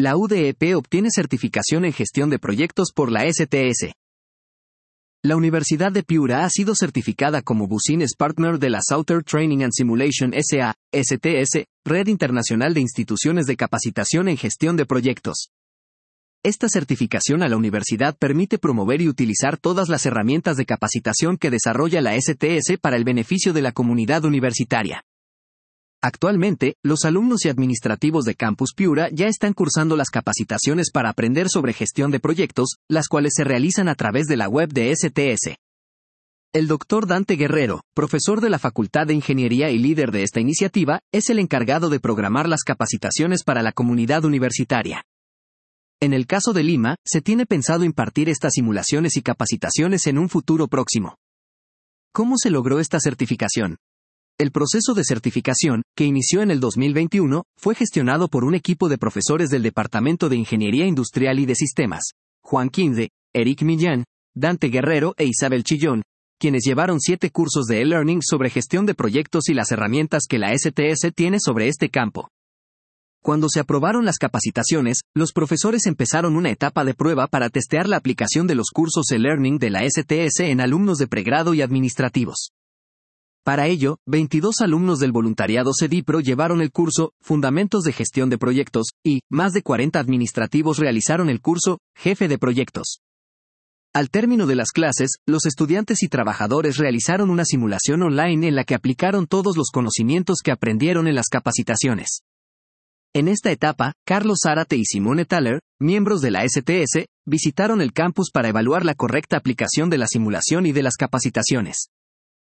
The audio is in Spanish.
La UDEP obtiene certificación en gestión de proyectos por la STS. La Universidad de Piura ha sido certificada como Business Partner de la Southern Training and Simulation S.A., STS, Red Internacional de Instituciones de Capacitación en Gestión de Proyectos. Esta certificación a la universidad permite promover y utilizar todas las herramientas de capacitación que desarrolla la STS para el beneficio de la comunidad universitaria. Actualmente, los alumnos y administrativos de Campus Piura ya están cursando las capacitaciones para aprender sobre gestión de proyectos, las cuales se realizan a través de la web de STS. El Dr. Dante Guerrero, profesor de la Facultad de Ingeniería y líder de esta iniciativa, es el encargado de programar las capacitaciones para la comunidad universitaria. En el caso de Lima, se tiene pensado impartir estas simulaciones y capacitaciones en un futuro próximo. ¿Cómo se logró esta certificación? El proceso de certificación, que inició en el 2021, fue gestionado por un equipo de profesores del Departamento de Ingeniería Industrial y de Sistemas, Juan Quinde, Eric Millán, Dante Guerrero e Isabel Chillón, quienes llevaron 7 cursos de e-learning sobre gestión de proyectos y las herramientas que la STS tiene sobre este campo. Cuando se aprobaron las capacitaciones, los profesores empezaron una etapa de prueba para testear la aplicación de los cursos e-learning de la STS en alumnos de pregrado y administrativos. Para ello, 22 alumnos del voluntariado CEDIPRO llevaron el curso Fundamentos de Gestión de Proyectos, y más de 40 administrativos realizaron el curso Jefe de Proyectos. Al término de las clases, los estudiantes y trabajadores realizaron una simulación online en la que aplicaron todos los conocimientos que aprendieron en las capacitaciones. En esta etapa, Carlos Zárate y Simone Thaler, miembros de la STS, visitaron el campus para evaluar la correcta aplicación de la simulación y de las capacitaciones.